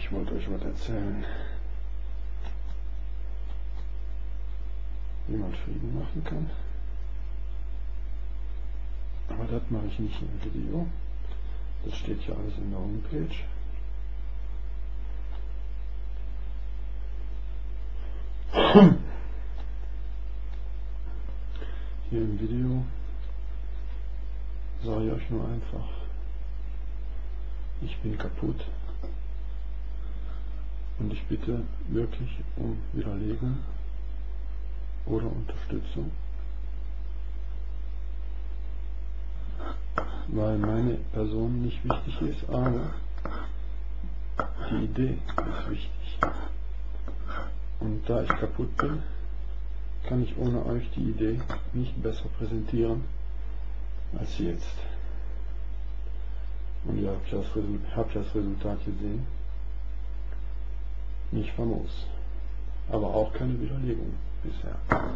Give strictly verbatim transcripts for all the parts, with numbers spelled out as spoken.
Ich wollte euch was erzählen, wie man Frieden machen kann. Aber das mache ich nicht im Video. Das steht ja alles in der Homepage. Hier im Video sage ich euch nur einfach, ich bin kaputt und ich bitte wirklich um Widerlegung oder Unterstützung, weil meine Person nicht wichtig ist, aber die Idee ist wichtig. Und da ich kaputt bin, kann ich ohne euch die Idee nicht besser präsentieren als jetzt. Und ihr habt das Resultat, habt das Resultat gesehen. Nicht famos, aber auch keine Widerlegung bisher.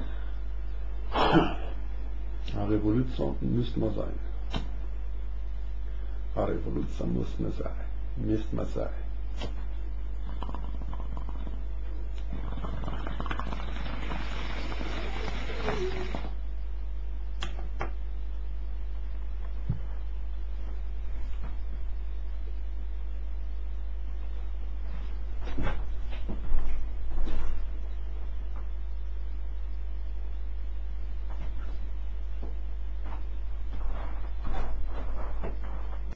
A Revolution müssen wir sein. A Revolution müssen wir sein. Müssen wir sein.